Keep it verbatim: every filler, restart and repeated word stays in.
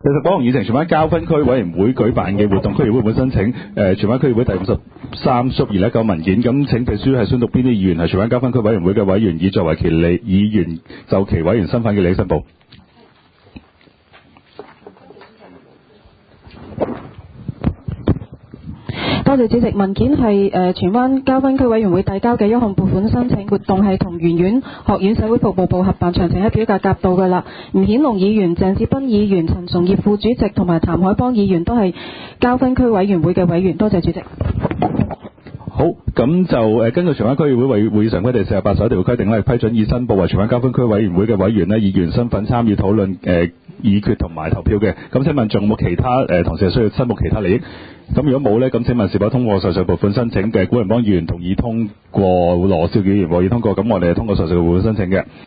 第十九項議程，荃灣交分區委員會舉辦嘅活動，區議會會申請誒、呃、荃灣區議會第五十三縮二零一九文件，咁請秘書係宣讀邊啲議員係荃灣交分區委員會嘅委員，以作為其利議員就其委員身份嘅利益申報。 多謝主席，文件係誒荃灣交分區委員會遞交嘅一項撥款申請，活動係同圓苑學院社會服務部合辦，詳情喺表格夾到㗎啦。吳顯龍議員、鄭志斌議員、陳崇業副主席同埋譚海邦議員都係交分區委員會嘅委員。多謝主席。 好，咁就誒根據荃灣區議會會會議常規第四十八條規定咧，批准以申報為荃灣交分區委員會嘅委員咧，議員身份參與討論誒議決同埋投票嘅。咁請問仲有冇其他誒、呃、同事係需要申報其他利益？咁如果冇呢，咁請問是否通過上述撥款申請嘅古仁邦議員同意通過，羅少議員獲意通過，咁我哋係通過上述撥款申請嘅。